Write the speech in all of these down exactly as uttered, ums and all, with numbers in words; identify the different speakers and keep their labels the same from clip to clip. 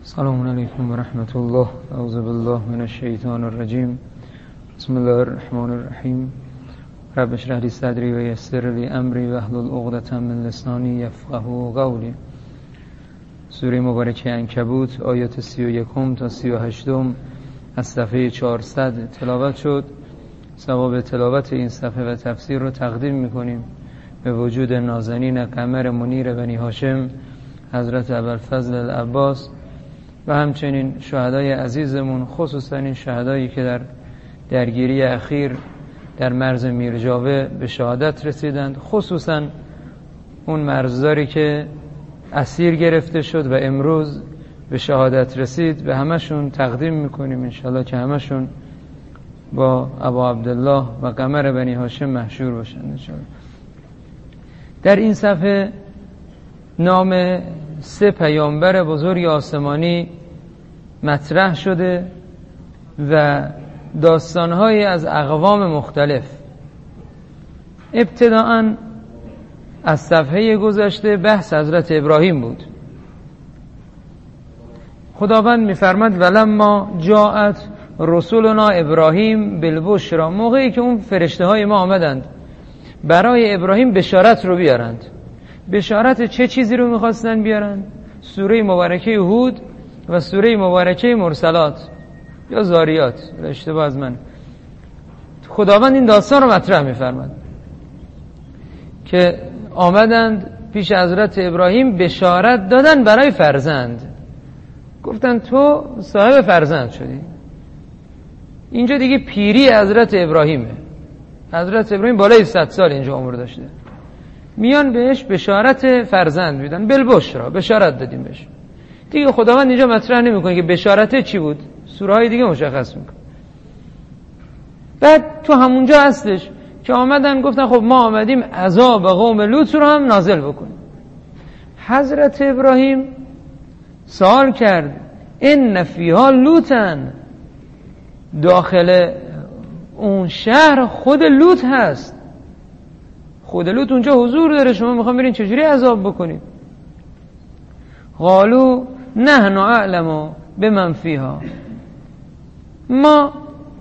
Speaker 1: السلام علیکم و رحمت الله. اعوذ بالله من الشیطان الرجیم. بسم الله الرحمن الرحیم. رب اشرح لی صدری و یسر لی امری واحلل عقدة من لسانی یفقهوا قولی. سوره مبارکه عنکبوت آیات سی و یکم تا سی و هشتم از صفحه چهارصد تلاوت شد. ثواب تلاوت این صفحه و تفسیر رو تقدیم میکنیم به وجود نازنین قمر منیر بنی هاشم حضرت ابوالفضل العباس و همچنین شهدای عزیزمون، خصوصا این شهدایی که در درگیری اخیر در مرز میرجاوه به شهادت رسیدند، خصوصا اون مرزداری که اسیر گرفته شد و امروز به شهادت رسید. به همشون تقدیم میکنیم انشالله که همشون با ابا عبدالله و قمر بنی هاشم محشور باشند انشالله. در این صفحه نام سه پیامبر بزرگ آسمانی مطرح شده و داستانهایی از اقوام مختلف. ابتداءً از صفحه گذشته بحث حضرت ابراهیم بود. خداوند می‌فرماد ولما جاءت رسولنا ابراهیم بالبشرا، موقعی که اون فرشته های ما آمدند برای ابراهیم بشارت رو بیارند. بشارت چه چیزی رو میخواستن بیارن؟ سوره مبارکه هود و سوره مبارکه مرسلات یا زاریات، اشتباه از من. خداوند این داستان رو مطرح میفرماد که آمدند پیش حضرت ابراهیم بشارت دادن برای فرزند. گفتن تو صاحب فرزند شدی. اینجا دیگه پیری حضرت ابراهیمه. حضرت ابراهیم بالای صد سال اینجا عمر داشته. میان بهش بشارت فرزند میدن. بالبشرا، بشارت دادیم بهش. دیگه خداوند اینجا مطرح نمیکنه که بشارت چی بود، سوره های دیگه مشخص میکنه. بعد تو همونجا هستش که آمدن گفتن خب ما آمدیم عذاب قوم لوط رو هم نازل بکنیم. حضرت ابراهیم سوال کرد ان فیها لوطن، داخل اون شهر خود لوط هست، خود لوط اونجا حضور داره، شما میخوام برین چجوری عذاب بکنید؟ قالو نحن اعلم بمن فیها، ما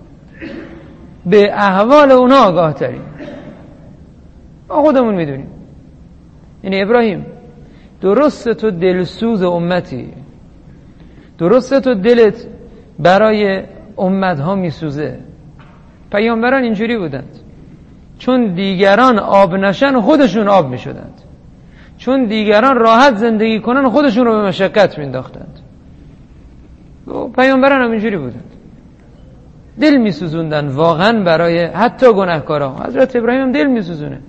Speaker 1: به احوال اونا آگاه تریم، ما خودمون میدونیم. یعنی ابراهیم درسته تو دلسوز امتی، درسته تو دلت برای امت ها میسوزه. پیامبران اینجوری بودند، چون دیگران آب نشن خودشون آب می شدند، چون دیگران راحت زندگی کنن خودشون رو به مشقت می انداختند. پیامبران هم اینجوری بودند، دل می سوزوندن واقعا برای حتی گناهکارا. حضرت ابراهیم هم دل می سوزونه.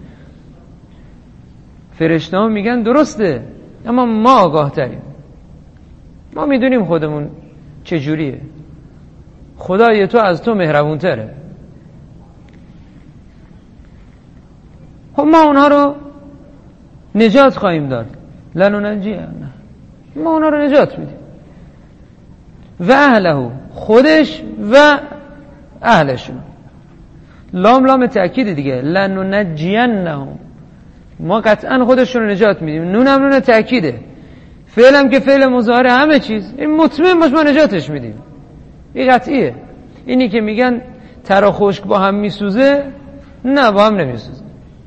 Speaker 1: فرشته ها میگن درسته اما ما آگاه تریم، ما می دونیم خودمون چجوریه، خدای تو از تو مهربون تره. خب ما اونها رو نجات خواهیم داد، لننجیه، ما اونها رو نجات میدیم. و اهله، خودش و اهلشون. لام لام تأکید دیگه، لننجینهم، ما قطعا خودشون رو نجات میدیم. نون هم نون تأکیده، فعل هم که فعل مضارع، همه چیز این مطمئن باش ما نجاتش میدیم. این قطعیه. اینی که میگن تر و خشک با هم میسوزه، نه با هم نمیسوزه،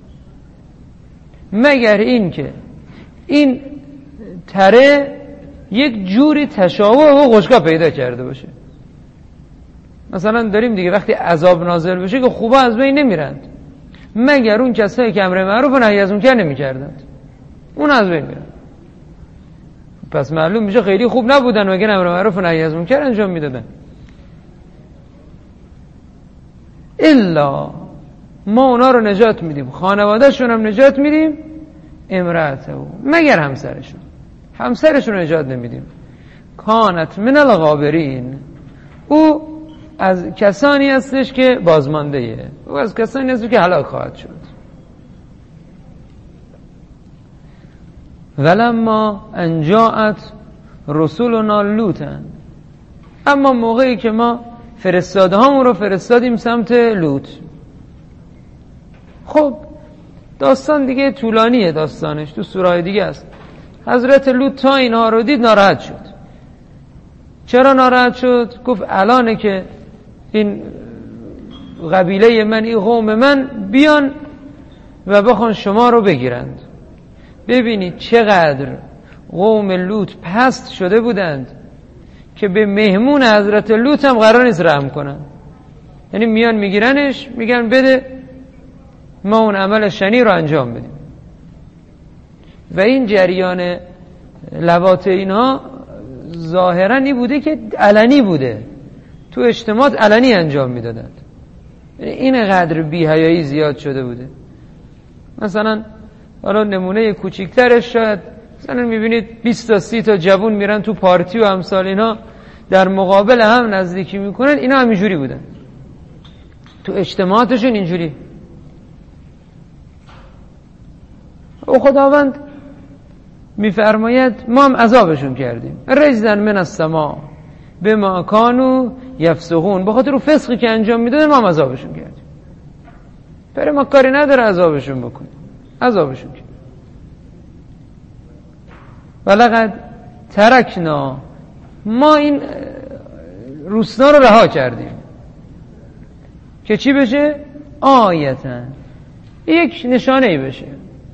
Speaker 1: مگر این که این تره یک جوری تشابه و خشکا پیدا کرده باشه. مثلا داریم دیگه وقتی عذاب نازل بشه که خوبا از بین نمیرند، مگر اون کسایی که امر معروف و نهی از منکر نمیکردند، اون از بین میرن. پس معلوم میشه خیلی خوب نبودن و اگر امر معروف و نهی از منکر انجام میدادن. الا ما اونا رو نجات میدیم، خانوادهشون هم نجات میدیم، امرأته، مگر همسرشون، همسرشون رو نجات نمیدیم. کانت من الغابرین، او از کسانی هستش که بازمانده ایه، او از کسانی هستش که هلاک خواهد شد. ولما انجاءت رسولنا لوطا، اما موقعی که ما فرستاده هامون رو فرستادیم سمت لوط. خب داستان دیگه طولانیه، داستانش تو سوره دیگه است. حضرت لوط تا اینها رو دید ناراحت شد. چرا ناراحت شد؟ گفت الانه که این قبیله من، این قوم من بیان و بخوان شما رو بگیرند. ببینید چقدر قوم لوط پست شده بودند که به مهمون حضرت لوط هم قرار نیست رحم کنن. یعنی میان میگیرنش، میگن بده ما اون عمل شنی رو انجام بدیم. و این جریان لواط اینها ظاهرا این بوده که علنی بوده، تو اجتماعات علنی انجام میدادند. این قدر بی‌حیایی زیاد شده بوده. مثلا حالا نمونه کوچیک‌ترش شاید مثلا میبینید بیست تا سی تا جوون میرن تو پارتی و امثال اینا در مقابل هم نزدیکی میکنن. اینا همینجوری بودن تو اجتماعاتشون، اینجوری. او خداوند میفرماید ما هم عذابشون کردیم، رجزا من السما بما کانوا یفسقون، به خاطر فسقی که انجام میدادن ما هم عذابشون کردیم. برای ما کاری نداره عذابشون بکنیم، عذابشون کردیم. ولقد ترکنا، ما این روستا رو رها کردیم که چی بشه؟ آیتن، یک نشانه ای بشه،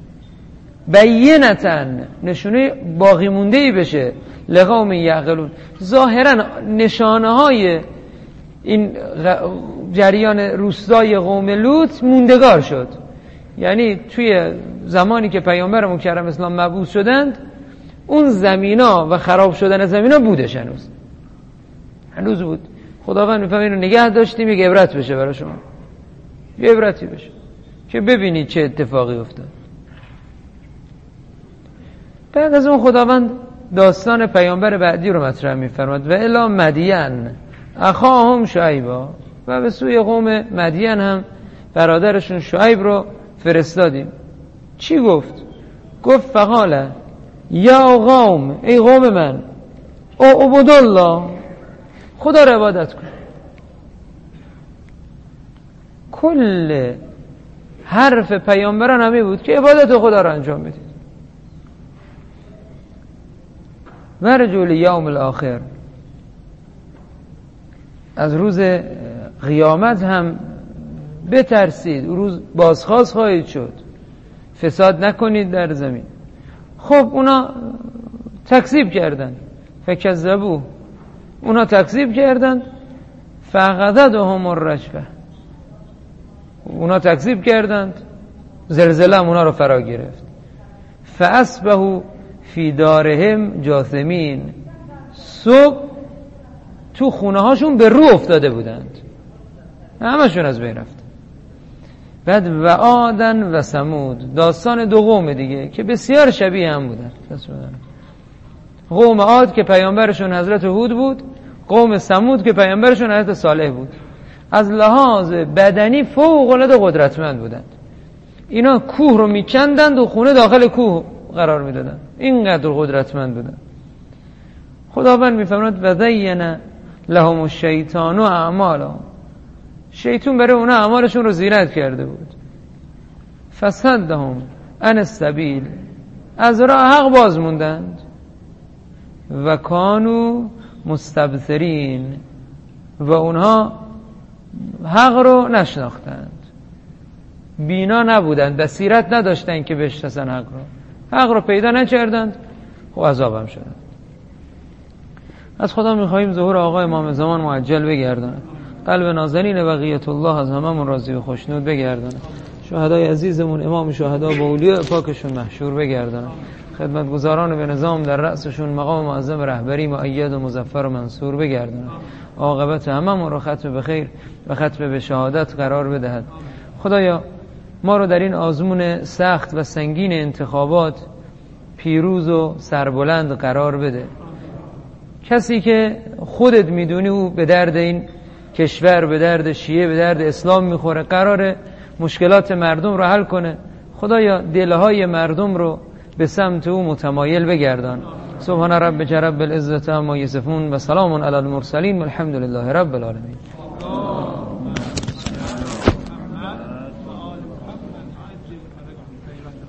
Speaker 1: بینتن، نشونه باقی مونده ای بشه، لقوم یعقلون. ظاهرا نشانه های این جریان روستای قوم لوط موندگار شد. یعنی توی زمانی که پیامبر مکرم اسلام مبعوث شدند، اون زمینا و خراب شدن زمینا بودش، هنوز هنوز بود. خداوند میفهمه اینو نگه داشتیم یک عبرت بشه برای شما، یه عبرتی بشه که ببینید چه اتفاقی افتاد. بعد از اون خداوند داستان پیامبر بعدی رو مطرح می‌فرماد. و الی مدین اخاهم شعیبا، و به سوی قوم مدین هم برادرشون شعیب رو فرستادیم. چی گفت؟ گفت فقال یا قوم، ای قوم من، اعبدوا الله، خدا رو عبادت کن. کل حرف پیامبران همین بود که عبادت خدا رو انجام بدید. ورجو لیوم الاخر، از روز قیامت هم بترسید، روز بازخواست خواهید شد، فساد نکنید در زمین. خب اونا تکذیب کردند، فکذبوا، اونا تکذیب کردند، فاخذتهم الرجفه، اونا تکذیب کردند، زلزله اونا رو فرا گرفت. فاصبحوا فی دارهم جاثمین، صبح تو خونه هاشون به رو افتاده بودند، همشون از بین رفت. بعد و عادن و ثمود، داستان دو قوم دیگه که بسیار شبیه هم بودن. قوم عاد که پیامبرشون حضرت هود بود، قوم ثمود که پیامبرشون حضرت صالح بود. از لحاظ بدنی فوق العاده قدرتمند بودند. اینا کوه رو میکندند و خونه داخل کوه قرار میدادند، اینقدر قدرتمند بودند. خداوند میفرماید و زین لهم الشیطان اعمالهم، شیطان برای اونا اعمالشون رو زینت کرده بود. فصدهم عن السبیل، از راه حق باز موندند. و کانوا مستبصرین، و اونها حق رو نشناختند، بینا نبودند، بصیرت نداشتند که بشناسن حق رو، حق رو پیدا نکردند و عذابم شدند. از خدا میخواییم ظهور آقا امام زمان معجل بگرداند، قلب نازنین بقیت الله از هممون راضی و خوشنود بگرداند، شهدای عزیزمون امام شهدا با اولیاء پاکشون محشور بگرداند، خدمتگزاران به نظام در رأسشون مقام معظم رهبری مؤید و مظفر و منصور بگرداند، عاقبت هممون رو ختم به خیر و ختم به شهادت قرار بدهد. خدایا ما رو در این آزمون سخت و سنگین انتخابات پیروز و سربلند قرار بده. کسی که خودت میدونی او به درد این کشور، به درد شیعه، به درد اسلام میخوره، قراره مشکلات مردم رو حل کنه. خدایا دلهای مردم رو به سمت او متمایل بگردان. سبحان ربک رب العزة عما یصفون و سلام علی المرسلین والحمد لله رب العالمین.